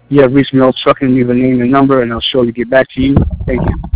You have reached Mel Trucking. Leave a name and number, and I'll surely get back to you. Thank you.